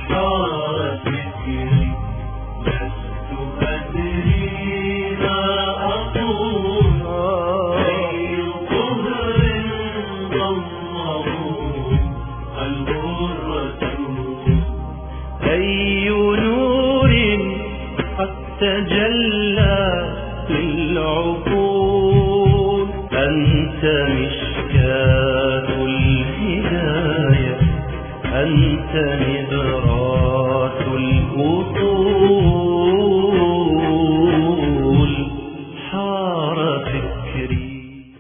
صار فكري لست أدري ما أقول أي طهر ضمه الغرة أي نور قد تجلى للعقول أنت مشكاة الهداية أنت نبرات الأصول حار فكري.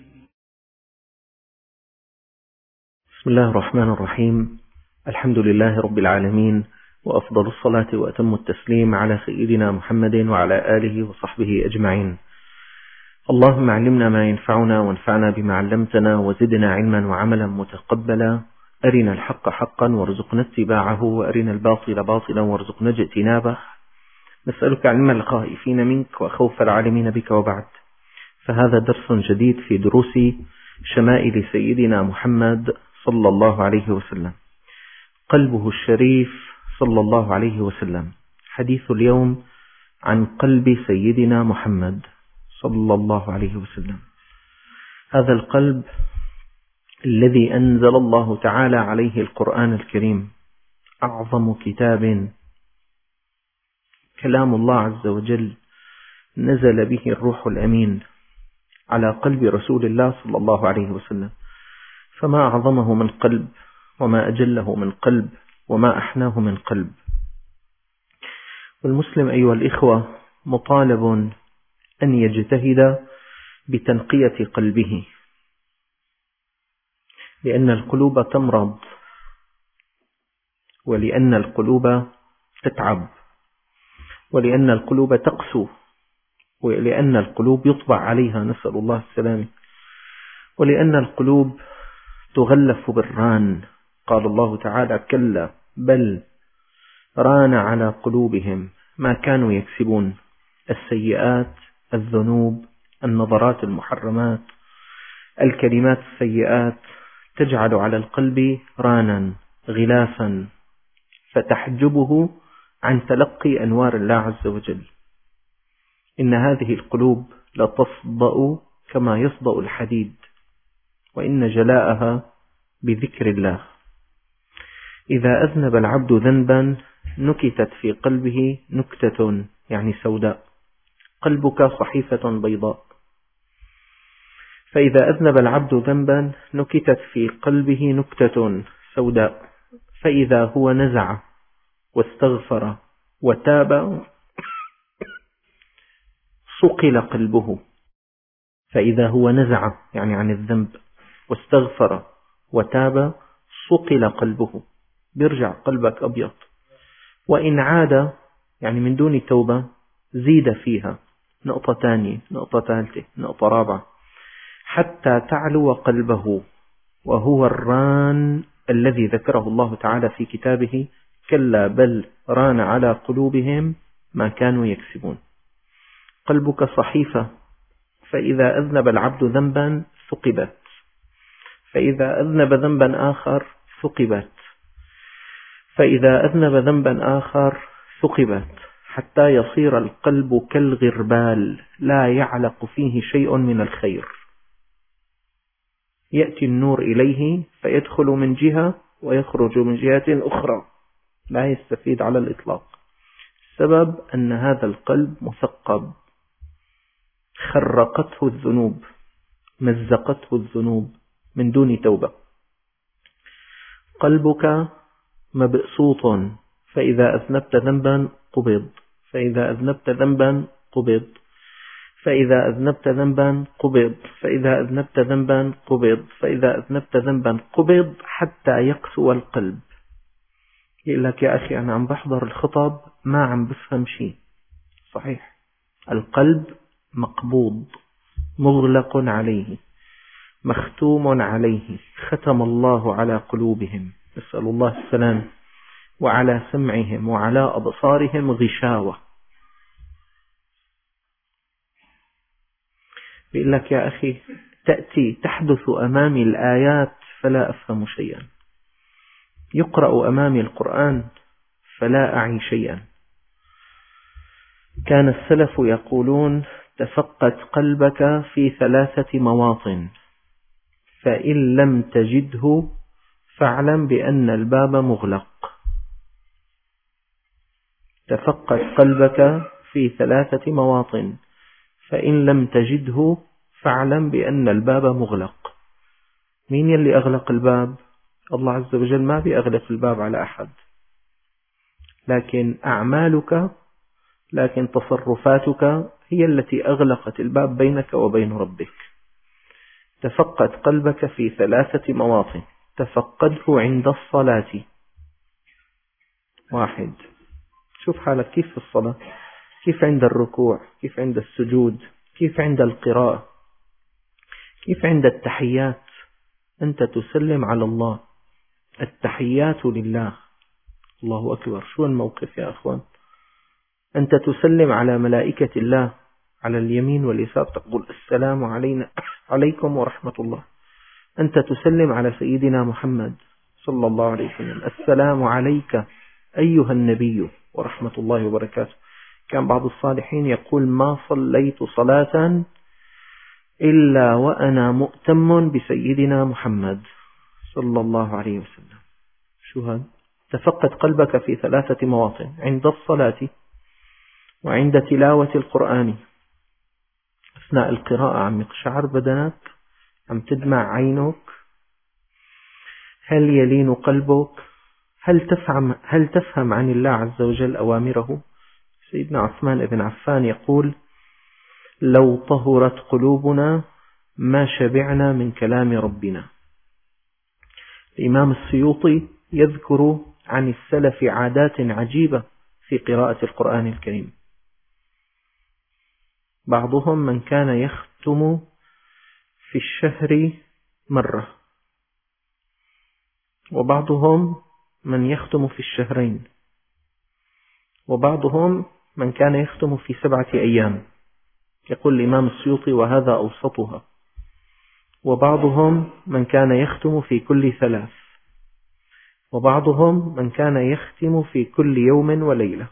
بسم الله الرحمن الرحيم. الحمد لله رب العالمين، وأفضل الصلاة وأتم التسليم على سيدنا محمد وعلى آله وصحبه أجمعين. اللهم علمنا ما ينفعنا وانفعنا بما علمتنا وزدنا علما وعملا متقبلا. أرنا الحق حقا وارزقنا اتباعه، وأرنا الباطل باطلا وارزقنا اجتنابه. نسألك علم الخائفين منك وخوف العالمين بك، وبعد، فهذا درس جديد في دروس شمائل سيدنا محمد صلى الله عليه وسلم، قلبه الشريف صلى الله عليه وسلم. حديث اليوم عن قلب سيدنا محمد صلى الله عليه وسلم، هذا القلب الذي أنزل الله تعالى عليه القرآن الكريم، أعظم كتاب، كلام الله عز وجل، نزل به الروح الأمين على قلب رسول الله صلى الله عليه وسلم. فما أعظمه من قلب، وما أجله من قلب، وما أحناه من قلب. والمسلم أيها الإخوة مطالب أن يجتهد بتنقية قلبه، لأن القلوب تمرض، ولأن القلوب تتعب، ولأن القلوب تقسو، ولأن القلوب يطبع عليها، نسأل الله السلامة، ولأن القلوب تغلف بالران. قال الله تعالى: كلا بل ران على قلوبهم ما كانوا يكسبون. السيئات، الذنوب، النظرات المحرمات، الكلمات السيئات تجعل على القلب رانا غلافا، فتحجبه عن تلقي أنوار الله عز وجل. إن هذه القلوب لتصدأ كما يصدأ الحديد، وإن جلاءها بذكر الله. إذا أذنب العبد ذنبا نكتت في قلبه نكتة، يعني سوداء. قلبك صحيفة بيضاء، فإذا أذنب العبد ذنبا نكتت في قلبه نكتة سوداء، فإذا هو نزع واستغفر وتاب صقل قلبه. فإذا هو نزع يعني عن الذنب واستغفر وتاب صقل قلبه، بيرجع قلبك أبيض. وإن عاد يعني من دون توبة زيد فيها نقطة ثانية، نقطة ثالثة، نقطة رابعة، حتى تعلو قلبه. وهو الران الذي ذكره الله تعالى في كتابه: كلا بل ران على قلوبهم ما كانوا يكسبون. قلبك صحيفة، فإذا أذنب العبد ذنبا ثقبت، فإذا أذنب ذنبا آخر ثقبت، فإذا أذنب ذنبا آخر ثقبت، حتى يصير القلب كالغربال لا يعلق فيه شيء من الخير. يأتي النور إليه فيدخل من جهة ويخرج من جهة أخرى، لا يستفيد على الإطلاق. السبب أن هذا القلب مثقب، خرقته الذنوب، مزقته الذنوب من دون توبة. قلبك مبسوط، فإذا أذنبت ذنبا قبض، فإذا أذنبت ذنبا قبض، فإذا أذنبت ذنبا قبض، فإذا أذنبت ذنبا قبض، فإذا أذنبت ذنبا قبض، حتى يقسو القلب. يقول لك: يا أخي أنا عم بحضر الخطب ما عم بفهم شيء. صحيح، القلب مقبوض، مغلق عليه، مختوم عليه، ختم الله على قلوبهم، نسأل الله السلام، وعلى سمعهم وعلى أبصارهم غشاوة. بيقول لك: يا أخي تحدث أمامي الآيات فلا أفهم شيئا، يقرأ أمامي القرآن فلا أعي شيئا. كان السلف يقولون تفقد قلبك في 3 مواطن، فإن لم تجده فاعلم بأن الباب مغلق. تفقد قلبك في 3 مواطن، فإن لم تجده فاعلم بأن الباب مغلق. مين يلي أغلق الباب؟ الله عز وجل ما بيغلق الباب على أحد، لكن أعمالك، لكن تصرفاتك هي التي أغلقت الباب بينك وبين ربك. تفقد قلبك في 3 مواطن. تفقده عند الصلاة. 1. شوف حالك كيف في الصلاة، كيف عند الركوع، كيف عند السجود، كيف عند القراءة، كيف عند التحيات. أنت تسلم على الله، التحيات لله. الله أكبر، شو الموقف يا أخوان؟ أنت تسلم على ملائكة الله على اليمين واليسار، تقول السلام علينا عليكم ورحمة الله. أنت تسلم على سيدنا محمد صلى الله عليه وسلم، السلام عليك أيها النبي ورحمة الله وبركاته. كان بعض الصالحين يقول ما صليت صلاة إلا وأنا مؤتم بسيدنا محمد صلى الله عليه وسلم. شو هذا؟ تفقد قلبك في 3 مواطن: عند الصلاة، وعند تلاوة القرآن، أثناء القراءة عم يقشعر بدنك، عم تدمع عينك، هل يلين قلبك، هل تفهم عن الله عز وجل أوامره. سيدنا عثمان بن عفان يقول لو طهرت قلوبنا ما شبعنا من كلام ربنا. الإمام السيوطي يذكر عن السلف عادات عجيبة في قراءة القرآن الكريم. بعضهم من كان يختم في الشهر مرة، وبعضهم من يختم في الشهرين، وبعضهم من كان يختم في 7 أيام، يقول الإمام السيوطي وهذا أوسطها. وبعضهم من كان يختم في كل 3، وبعضهم من كان يختم في كل يوم وليلة.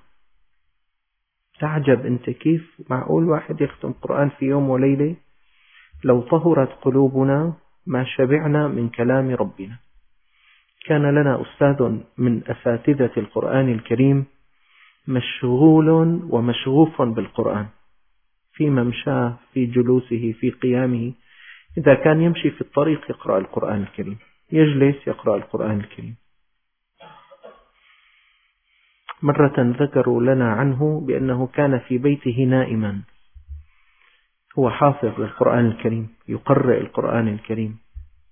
تعجب أنت كيف معقول واحد يختم قرآن في يوم وليلة؟ لو طهرت قلوبنا ما شبعنا من كلام ربنا. كان لنا أستاذ من أساتذة القرآن الكريم مشغول ومشغوف بالقرآن، في ممشاه، في جلوسه، في قيامه. إذا كان يمشي في الطريق يقرأ القرآن الكريم، يجلس يقرأ القرآن الكريم. مرة ذكروا لنا عنه بأنه كان في بيته نائما، هو حافظ للقرآن الكريم، يقرأ القرآن الكريم.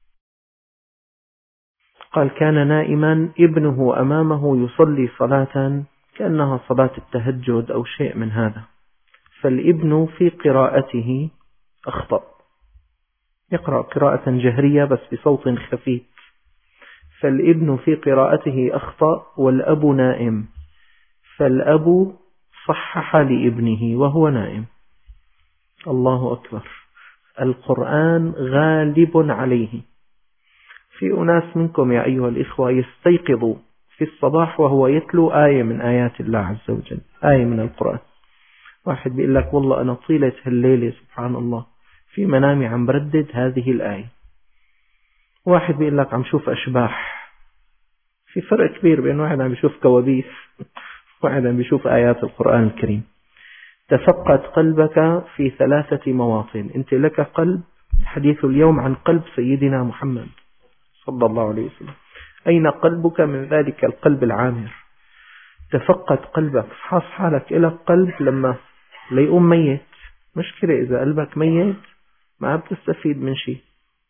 قال كان نائما، ابنه أمامه يصلي صلاة كأنها صلاة التهجد أو شيء من هذا، فالابن في قراءته أخطأ، يقرأ قراءة جهرية بس بصوت خفيف، فالابن في قراءته أخطأ والأب نائم، فالأب صحح لابنه وهو نائم. الله أكبر، القرآن غالب عليه. في أناس منكم يا أيها الإخوة يستيقظوا في الصباح وهو يتلو آية من آيات الله عز وجل، آية من القرآن. واحد بيقول لك والله أنا طيلة هالليلة سبحان الله في منامي عم بردد هذه الآية. واحد بيقول لك عم شوف أشباح. في فرق كبير بين واحد عم بيشوف كوابيس وواحد عم بيشوف آيات القرآن الكريم. تفقد قلبك في 3 مواطن. أنت لك قلب، الحديث اليوم عن قلب سيدنا محمد صلى الله عليه وسلم. أين قلبك من ذلك القلب العامر؟ تفقد قلبك، فحص حالك إلى قلب لما ليقوم ميت. مشكلة إذا قلبك ميت ما بتستفيد من شيء.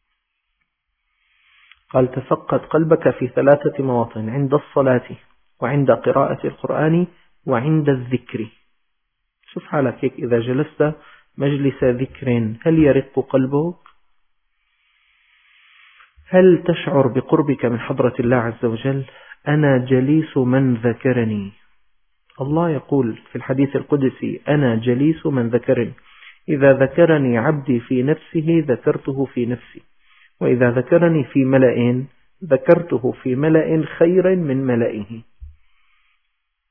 قال تفقد قلبك في 3 مواطن: عند الصلاة، وعند قراءة القرآن، وعند الذكر. شوف حالك هيك إذا جلست مجلس ذكر، هل يرق قلبك؟ هل تشعر بقربك من حضرة الله عز وجل؟ أنا جليس من ذكرني. الله يقول في الحديث القدسي أنا جليس من ذكرني. إذا ذكرني عبدي في نفسه ذكرته في نفسي، وإذا ذكرني في ملأ ذكرته في ملأ خير من ملئه.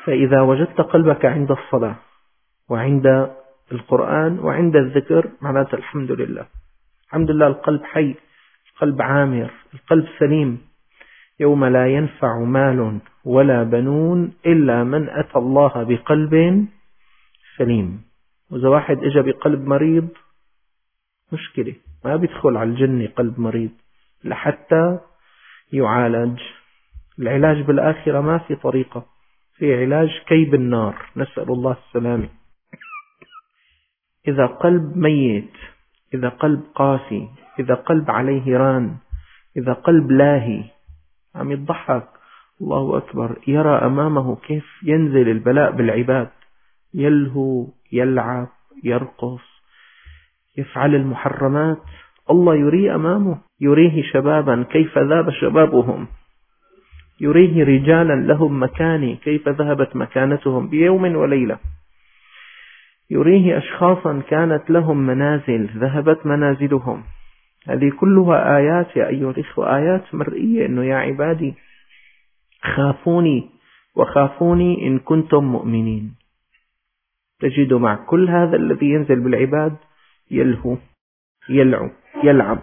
فإذا وجدت قلبك عند الصلاة وعند القرآن وعند الذكر معناته الحمد لله، الحمد لله، القلب حي، القلب عامر، القلب سليم. يوم لا ينفع مال ولا بنون إلا من أتى الله بقلب سليم. وإذا واحد إجا بقلب مريض مشكلة، ما بيدخل على الجنة قلب مريض لحتى يعالج. العلاج بالآخرة ما في طريقة، في علاج كيب النار، نسأل الله السلامة. إذا قلب ميت، إذا قلب قاسي، إذا قلب عليه ران، إذا قلب لاهي عم يضحك، الله أكبر، يرى أمامه كيف ينزل البلاء بالعباد، يلهو، يلعب، يرقص، يفعل المحرمات، الله يريه أمامه، يريه شبابا كيف ذاب شبابهم، يريه رجالا لهم مكانة كيف ذهبت مكانتهم بيوم وليلة، يريه أشخاصا كانت لهم منازل ذهبت منازلهم. هذه كلها آيات يا أيها الإخوة، آيات مرئية، إنه يا عبادي خافوني وخافوني إن كنتم مؤمنين. تجد مع كل هذا الذي ينزل بالعباد يلهو، يلعب.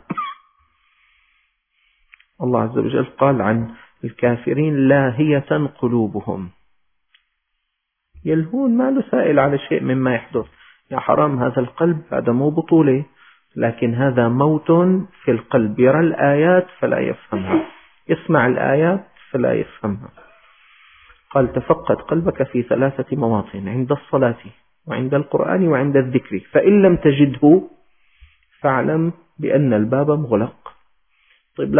الله عز وجل قال عن الكافرين لاهية قلوبهم، يلهون، ما له سائل على شيء مما يحدث. يا حرام، هذا القلب، هذا مو بطولة، لكن هذا موت في القلب. يرى الآيات فلا يفهمها، يسمع الآيات فلا يفهمها. قال تفقد قلبك في 3 مواطن: عند الصلاة وعند القرآن وعند الذكر، فإن لم تجده فاعلم بأن الباب مغلق. طيب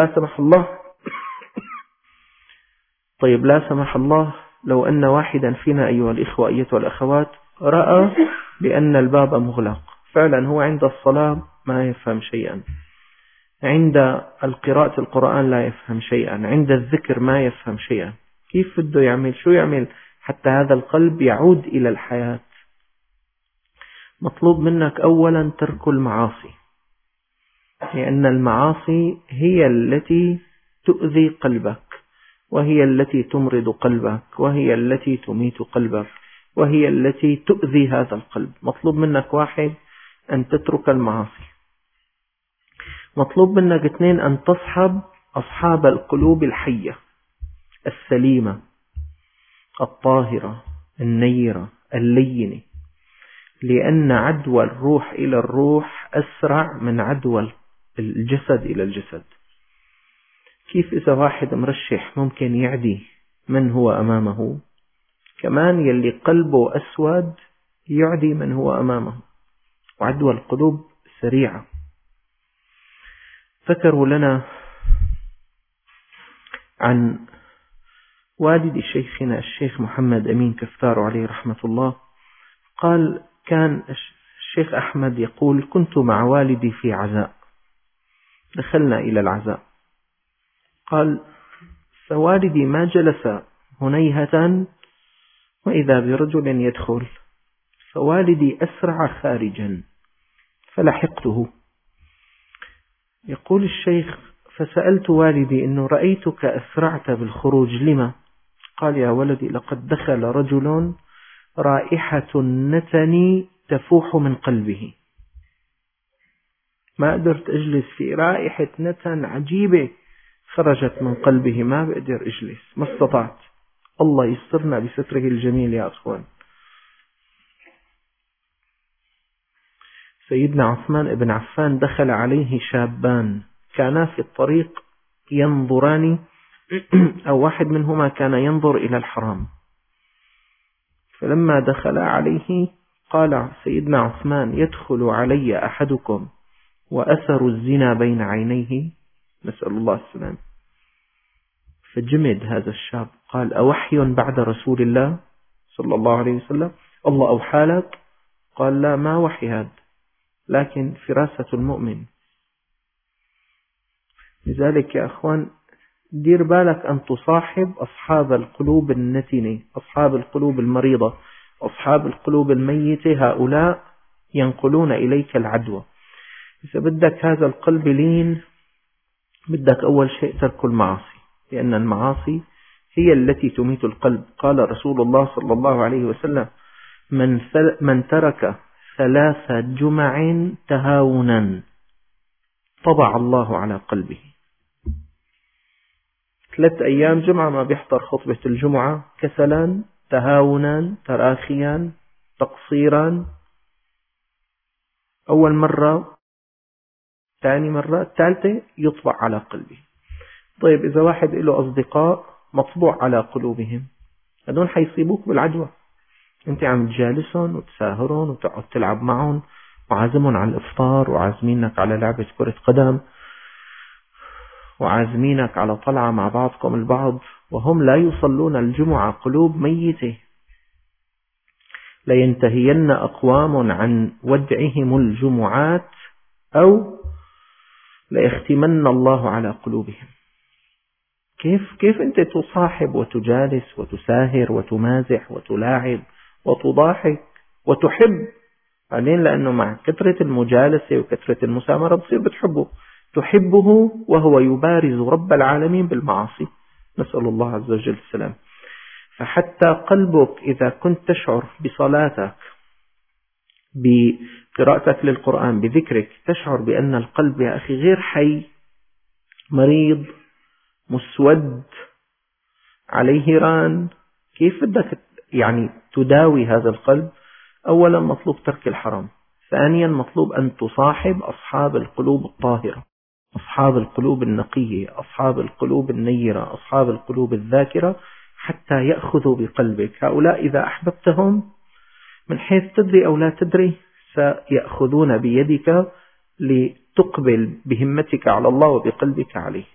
لا سمح الله لو أن واحدا فينا أيها الإخوة أيتها الأخوات رأى بأن الباب مغلق، فعلا هو عند الصلاة ما يفهم شيئا، عند القراءة القرآن لا يفهم شيئا، عند الذكر ما يفهم شيئا، كيف بده يعمل؟ شو يعمل حتى هذا القلب يعود إلى الحياة؟ مطلوب منك أولا ترك المعاصي، لأن المعاصي هي التي تؤذي قلبك، وهي التي تمرض قلبك، وهي التي تميت قلبك، وهي التي تؤذي هذا القلب. مطلوب منك 1 أن تترك المعاصي. مطلوب منك 2 أن تصحب أصحاب القلوب الحية السليمة الطاهرة النيرة اللينة، لأن عدوى الروح إلى الروح أسرع من عدوى الجسد إلى الجسد. كيف إذا واحد مرشح ممكن يعدي من هو أمامه، كمان يلي قلبه أسود يعدي من هو أمامه، وعدوى القلوب سريعة. ذكروا لنا عن والد شيخنا الشيخ محمد أمين كفتار عليه رحمة الله، قال كان الشيخ أحمد يقول: كنت مع والدي في عزاء، دخلنا إلى العزاء، قال: فوالدي ما جلس هنيهة وإذا برجل يدخل، فوالدي أسرع خارجا فلحقته. يقول الشيخ: فسألت والدي إنه رأيتك أسرعت بالخروج، لما؟ قال: يا ولدي لقد دخل رجل رائحة النتن تفوح من قلبه، ما قدرت أجلس، في رائحة نتن عجيبة خرجت من قلبه، ما بقدر أجلس، ما استطعت. الله يسترنا بستره الجميل يا أخوان. سيدنا عثمان بن عفان دخل عليه شابان كانا في الطريق ينظران، أو واحد منهما كان ينظر إلى الحرام، فلما دخل عليه قال سيدنا عثمان: يدخل علي أحدكم وأثر الزنا بين عينيه، نسأل الله السلام. فجمد هذا الشاب، قال: أوحي بعد رسول الله صلى الله عليه وسلم؟ الله أوحى لك؟ قال: لا، ما وحي هذا، لكن فراسة المؤمن. لذلك يا أخوان دير بالك أن تصاحب أصحاب القلوب النتنة، أصحاب القلوب المريضة، أصحاب القلوب الميتة، هؤلاء ينقلون إليك العدوى. إذا بدك هذا القلب لين، بدك أول شيء ترك المعاصي، لأن المعاصي هي التي تميت القلب. قال رسول الله صلى الله عليه وسلم: من ترك 3 جمع تهاونا طبع الله على قلبه. 3 أيام جمعة ما بيحضر خطبة الجمعة، كسلا، تهاونا، تراخيا، تقصيرا، أول مرة، ثاني مرة، ثالثة، يطبع على قلبه. طيب إذا واحد له أصدقاء مطبوع على قلوبهم، هذول حيصيبوك بالعدوى. أنت عم تجالسهم وتساهرهم وتقعد تلعب معهم وعازمهم على الإفطار وعازمينك على لعبة كرة قدم وعازمينك على طلعة مع بعضكم البعض، وهم لا يصلون الجمعة، قلوب ميتة. لينتهين أقوام عن ودعهم الجمعات أو ليختمن الله على قلوبهم. كيف أنت تصاحب وتجالس وتساهر وتمازح وتلاعب وتضاحك وتحب بعدين، لأنه مع كثرة المجالسة وكثرة المسامرة بتصير بتحبه، تحبه وهو يبارز رب العالمين بالمعاصي، نسأل الله عز وجل السلام. فحتى قلبك إذا كنت تشعر بصلاتك، بقراءتك للقرآن، بذكرك، تشعر بأن القلب يا أخي غير حي، مريض، مسود، عليه ران، كيف بدك يعني تداوي هذا القلب؟ أولا مطلوب ترك الحرام، ثانيا مطلوب أن تصاحب أصحاب القلوب الطاهرة، أصحاب القلوب النقية، أصحاب القلوب النيرة، أصحاب القلوب الذاكرة، حتى يأخذوا بقلبك. هؤلاء إذا أحببتهم من حيث تدري أو لا تدري سيأخذون بيدك لتقبل بهمتك على الله وبقلبك عليه.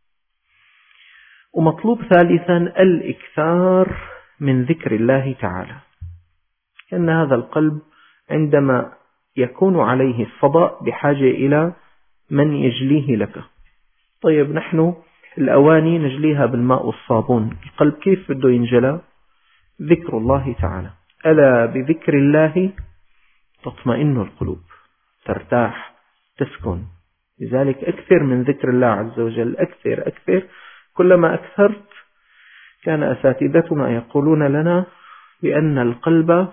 ومطلوب ثالثا الإكثار من ذكر الله تعالى، لأن هذا القلب عندما يكون عليه الصدأ بحاجة إلى من يجليه لك. طيب نحن الأواني نجليها بالماء والصابون، القلب كيف بده ينجلى؟ ذكر الله تعالى. ألا بذكر الله تطمئن القلوب، ترتاح، تسكن. لذلك أكثر من ذكر الله عز وجل، أكثر. كلما أكثرت، كان أساتذتنا يقولون لنا بأن القلب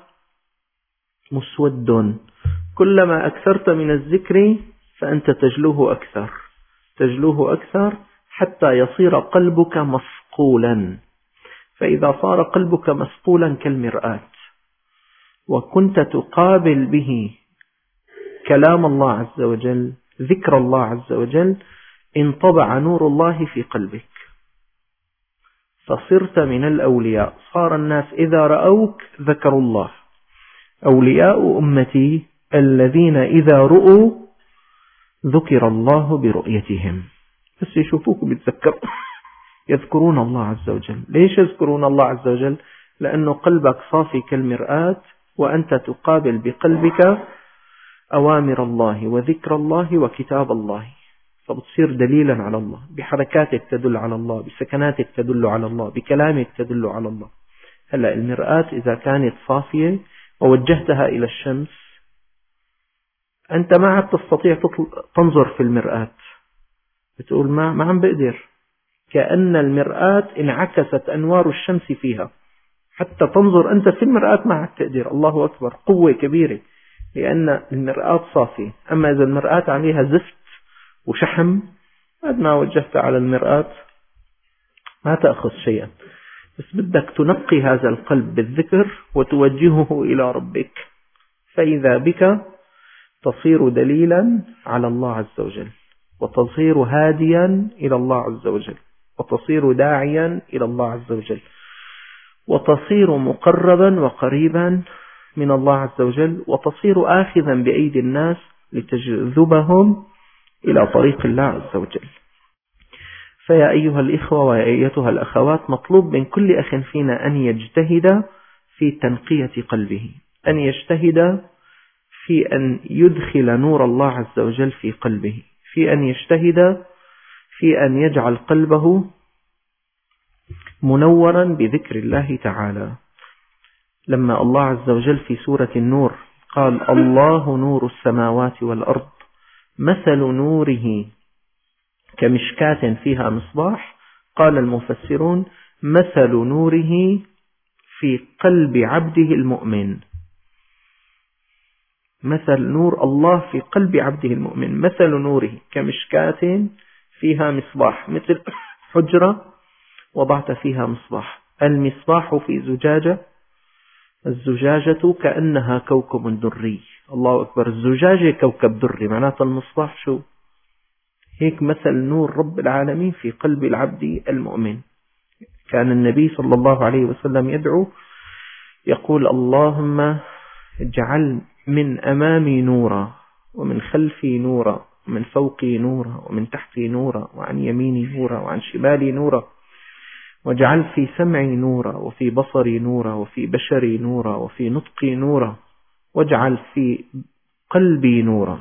مسود، كلما أكثرت من الذكر فأنت تجلوه أكثر حتى يصير قلبك مصقولا. فإذا صار قلبك مصقولا كالمرآة وكنت تقابل به كلام الله عز وجل، ذكر الله عز وجل، انطبع نور الله في قلبك فصرت من الأولياء. صار الناس إذا رأوك ذكروا الله. أولياء أمتي الذين إذا رؤوا ذكر الله برؤيتهم، بس يشوفوك بيتذكروا يذكرون الله عز وجل. ليش يذكرون الله عز وجل؟ لأنه قلبك صافي كالمرآة، وأنت تقابل بقلبك أوامر الله وذكر الله وكتاب الله، فبتصير دليلا على الله، بحركاتك تدل على الله، بسكناتك تدل على الله، بكلامك تدل على الله. هلأ المرآة إذا كانت صافية ووجهتها إلى الشمس، أنت ما عاد تستطيع تنظر في المرآة، بتقول ما عم بقدر، كأن المرآة انعكست أنوار الشمس فيها، حتى تنظر أنت في المرآة ما عاد تقدر. الله أكبر، قوة كبيرة، لأن المرآة صافية. أما إذا المرآة عليها زفت وشحم، بعد ما وجهت على المرآة ما تأخذ شيئا، بس بدك تنقي هذا القلب بالذكر وتوجهه إلى ربك، فإذا بك تصير دليلا على الله عز وجل، وتصير هاديا إلى الله عز وجل، وتصير داعيا إلى الله عز وجل، وتصير مقربا وقريبا من الله عز وجل، وتصير آخذا بأيدي الناس لتجذبهم إلى طريق الله عز وجل. فيا أيها الإخوة ويا أيتها الأخوات، مطلوب من كل أخ فينا أن يجتهد في تنقية قلبه، أن يجتهد في أن يدخل نور الله عز وجل في قلبه، في أن يجتهد في أن يجعل قلبه منورا بذكر الله تعالى. لما الله عز وجل في سورة النور قال: الله نور السماوات والأرض مثل نوره كمشكاة فيها مصباح، قال المفسرون: مثل نوره في قلب عبده المؤمن. مثل نور الله في قلب عبده المؤمن، مثل نوره كمشكاة فيها مصباح، مثل حجرة وضعت فيها مصباح. المصباح في زجاجة، الزجاجة كأنها كوكب دري. الله أكبر، الزجاجة كوكب دري، معناته المصباح شو؟ هيك مثل نور رب العالمين في قلب العبد المؤمن. كان النبي صلى الله عليه وسلم يدعو يقول: اللهم اجعل من أمامي نورا، ومن خلفي نورا، ومن فوقي نورا، ومن تحتي نورا، وعن يميني نورا، وعن شمالي نورا، واجعل في سمعي نورا، وفي بصري نورا، وفي بشري نورا، وفي نطقي نورا، واجعل في قلبي نورا.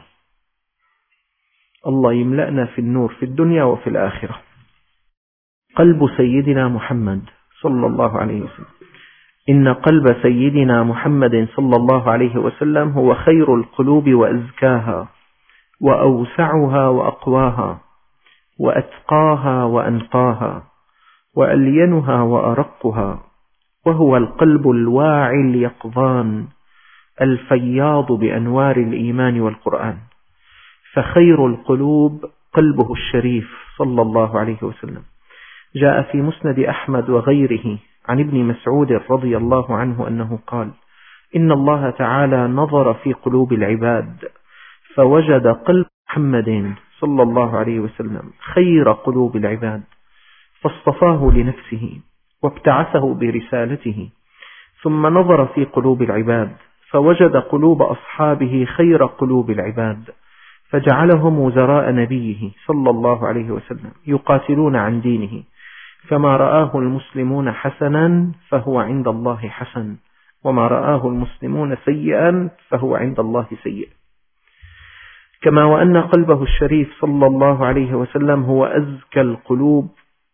الله يملأنا في النور في الدنيا وفي الآخرة. قلب سيدنا محمد صلى الله عليه وسلم. إن قلب سيدنا محمد صلى الله عليه وسلم هو خير القلوب وأزكاها، وأوسعها وأقواها، وأتقاها وأنقاها، وألينها وأرقها، وهو القلب الواعي اليقظان الفياض بأنوار الإيمان والقرآن. فخير القلوب قلبه الشريف صلى الله عليه وسلم. جاء في مسند أحمد وغيره عن ابن مسعود رضي الله عنه أنه قال: إن الله تعالى نظر في قلوب العباد فوجد قلب محمد صلى الله عليه وسلم خير قلوب العباد، فاصطفاه لنفسه وابتعثه برسالته. ثم نظر في قلوب العباد فوجد قلوب أصحابه خير قلوب العباد، فجعلهم وزراء نبيه صلى الله عليه وسلم يقاتلون عن دينه، فما رآه المسلمون حسنا فهو عند الله حسن، وما رآه المسلمون سيئا فهو عند الله سيء. كما وأن قلبه الشريف صلى الله عليه وسلم هو أزكى القلوب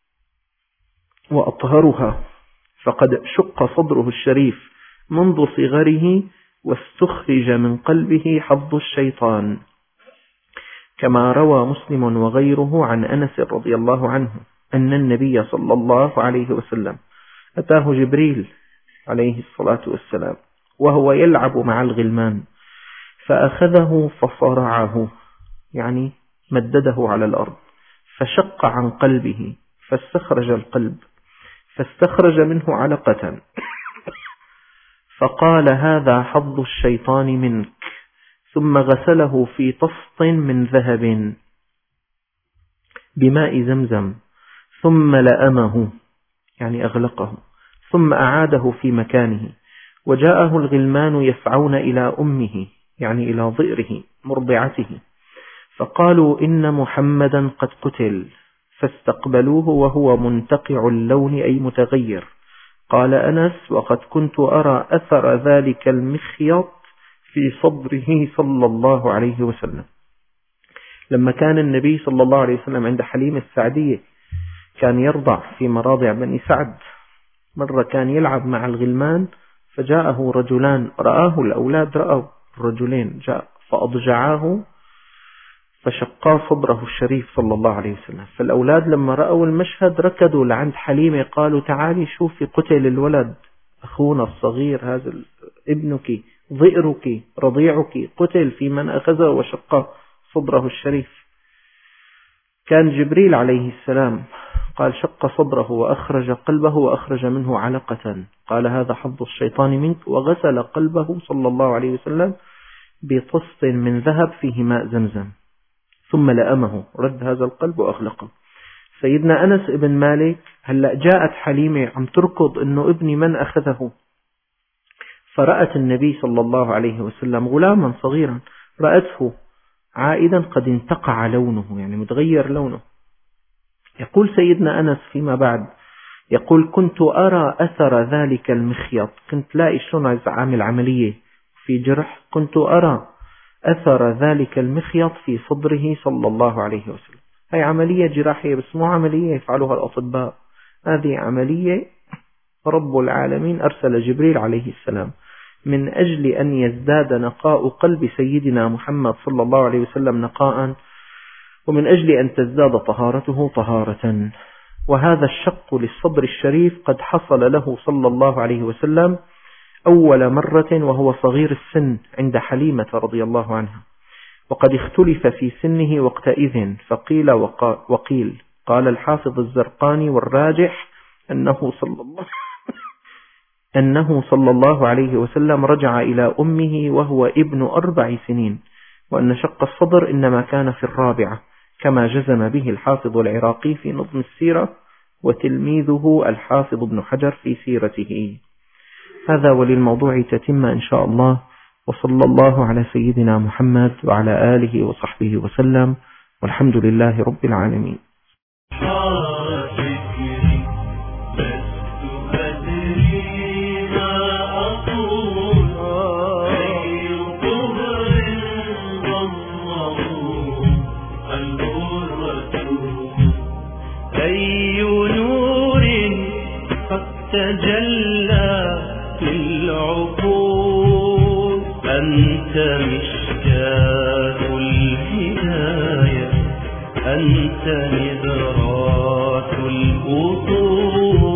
وأطهرها، فقد شق صدره الشريف منذ صغره واستخرج من قلبه حظ الشيطان. كما روى مسلم وغيره عن أنس رضي الله عنه أن النبي صلى الله عليه وسلم أتاه جبريل عليه الصلاة والسلام وهو يلعب مع الغلمان، فأخذه فصرعه، يعني مدده على الأرض، فشق عن قلبه فاستخرج القلب، فاستخرج منه علقة، فقال: هذا حظ الشيطان منك. ثم غسله في طست من ذهب بماء زمزم، ثم لأمه، يعني أغلقه، ثم أعاده في مكانه. وجاءه الغلمان يسعون إلى أمه، يعني إلى ضئره مرضعته، فقالوا: إن محمدا قد قتل، فاستقبلوه وهو منتقع اللون أي متغير. قال أنس: وقد كنت أرى أثر ذلك المخيط في صدره صلى الله عليه وسلم. لما كان النبي صلى الله عليه وسلم عند حليمة السعدية كان يرضع في مراضع بني سعد، مرة كان يلعب مع الغلمان فجاءه رجلان، رآه الأولاد، رأوا الرجلين جاء فأضجعاه فشقا صدره الشريف صلى الله عليه وسلم. فالأولاد لما رأوا المشهد ركضوا لعند حليمة قالوا: تعالي شوفي قتل الولد، أخونا الصغير هذا ابنك ضئرك رضيعك قتل في من أخذه وشقا صدره الشريف. كان جبريل عليه السلام قال: شق صدره وأخرج قلبه وأخرج منه علقة، قال: هذا حظ الشيطان منك، وغسل قلبه صلى الله عليه وسلم بطست من ذهب فيه ماء زمزم، ثم لأمه، رد هذا القلب وأغلقه. سيدنا أنس ابن مالك هلأ جاءت حليمة عم تركض إنه ابني من أخذه، فرأت النبي صلى الله عليه وسلم غلاما صغيرا، رأته عائدا قد انتقع لونه، يعني متغير لونه. يقول سيدنا أنس فيما بعد، يقول: كنت أرى أثر ذلك المخيط، كنت لاقي شلون عامل عملية في جرح، كنت أرى أثر ذلك المخيط في صدره صلى الله عليه وسلم. هي عملية جراحية، بس مو عملية يفعلها الأطباء، هذه عملية رب العالمين أرسل جبريل عليه السلام من أجل أن يزداد نقاء قلب سيدنا محمد صلى الله عليه وسلم نقاء، ومن أجل أن تزداد طهارته طهارة. وهذا الشق للصدر الشريف قد حصل له صلى الله عليه وسلم أول مرة وهو صغير السن عند حليمة رضي الله عنها، وقد اختلف في سنه وقتئذ فقيل وقيل. قال الحافظ الزرقاني والراجح أنه صلى الله عليه وسلم رجع إلى أمه وهو ابن 4 سنين، وأن شق الصدر إنما كان في 4، كما جزم به الحافظ العراقي في نظم السيرة وتلميذه الحافظ ابن حجر في سيرته. هذا وللموضوع تتم إن شاء الله، وصلى الله على سيدنا محمد وعلى آله وصحبه وسلم، والحمد لله رب العالمين. أي نور قد تجلى في العقول، أنت مشكاة الهداية، أنت نذرات الأصول.